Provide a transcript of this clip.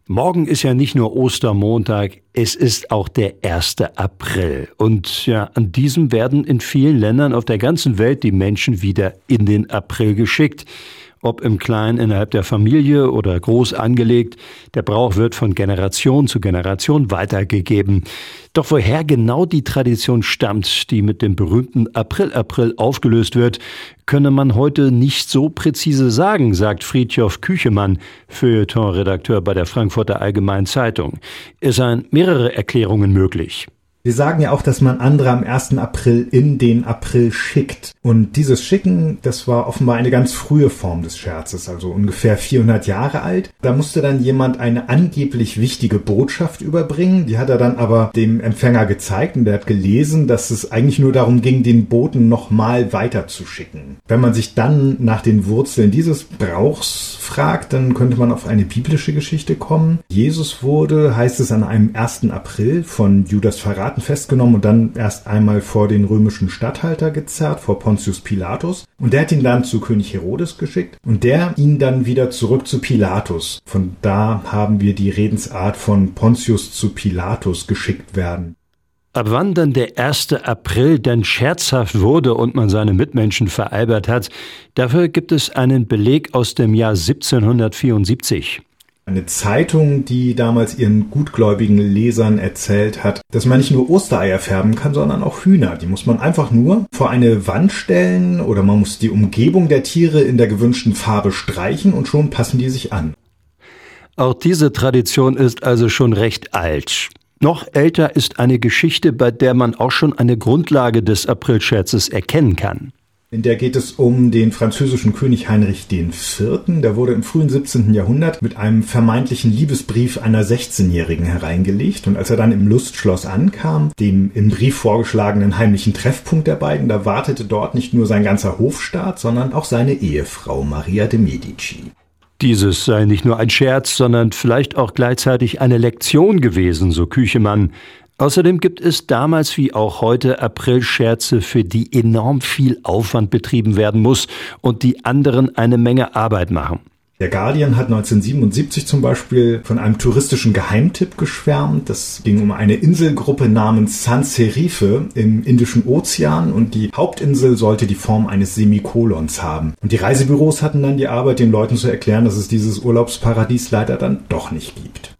Morgen ist ja nicht nur Ostermontag, es ist auch der 1. April. Und ja, an diesem werden in vielen Ländern auf der ganzen Welt die Menschen wieder in den April geschickt. Ob im Kleinen innerhalb der Familie oder groß angelegt, der Brauch wird von Generation zu Generation weitergegeben. Doch woher genau die Tradition stammt, die mit dem berühmten April aufgelöst wird, könne man heute nicht so präzise sagen, sagt Fridtjof Küchemann, Feuilleton-Redakteur bei der Frankfurter Allgemeinen Zeitung. Es seien mehrere Erklärungen möglich. Wir sagen ja auch, dass man andere am 1. April in den April schickt. Und dieses Schicken, das war offenbar eine ganz frühe Form des Scherzes, also ungefähr 400 Jahre alt. Da musste dann jemand eine angeblich wichtige Botschaft überbringen. Die hat er dann aber dem Empfänger gezeigt und der hat gelesen, dass es eigentlich nur darum ging, den Boten nochmal weiterzuschicken. Wenn man sich dann nach den Wurzeln dieses Brauchs fragt, dann könnte man auf eine biblische Geschichte kommen. Jesus wurde, heißt es, an einem 1. April von Judas Verraten festgenommen und dann erst einmal vor den römischen Statthalter gezerrt, vor Pontius Pilatus. Und der hat ihn dann zu König Herodes geschickt und der ihn dann wieder zurück zu Pilatus. Von da haben wir die Redensart von Pontius zu Pilatus geschickt werden. Ab wann dann der 1. April dann scherzhaft wurde und man seine Mitmenschen veralbert hat, dafür gibt es einen Beleg aus dem Jahr 1774. Eine Zeitung, die damals ihren gutgläubigen Lesern erzählt hat, dass man nicht nur Ostereier färben kann, sondern auch Hühner. Die muss man einfach nur vor eine Wand stellen oder man muss die Umgebung der Tiere in der gewünschten Farbe streichen und schon passen die sich an. Auch diese Tradition ist also schon recht alt. Noch älter ist eine Geschichte, bei der man auch schon eine Grundlage des Aprilscherzes erkennen kann. In der geht es um den französischen König Heinrich IV. Der wurde im frühen 17. Jahrhundert mit einem vermeintlichen Liebesbrief einer 16-Jährigen hereingelegt. Und als er dann im Lustschloss ankam, dem im Brief vorgeschlagenen heimlichen Treffpunkt der beiden, da wartete dort nicht nur sein ganzer Hofstaat, sondern auch seine Ehefrau Maria de Medici. Dieses sei nicht nur ein Scherz, sondern vielleicht auch gleichzeitig eine Lektion gewesen, so Küchemann. Außerdem gibt es damals wie auch heute Aprilscherze, für die enorm viel Aufwand betrieben werden muss und die anderen eine Menge Arbeit machen. Der Guardian hat 1977 zum Beispiel von einem touristischen Geheimtipp geschwärmt. Das ging um eine Inselgruppe namens San Serife im Indischen Ozean und die Hauptinsel sollte die Form eines Semikolons haben. Und die Reisebüros hatten dann die Arbeit, den Leuten zu erklären, dass es dieses Urlaubsparadies leider dann doch nicht gibt.